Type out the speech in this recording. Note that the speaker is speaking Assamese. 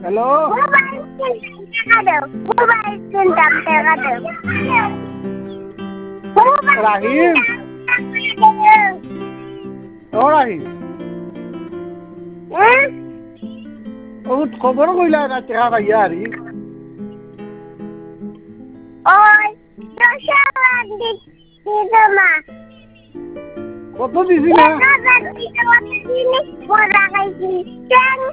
Hello? Rahim? Oh, Rahim. Oh, খবর কইলা না টেকা পাইয়া আরি ওই দশাবান দিদমা কত দিছি না দশাবান দিদমা দিনি বড় গাইছি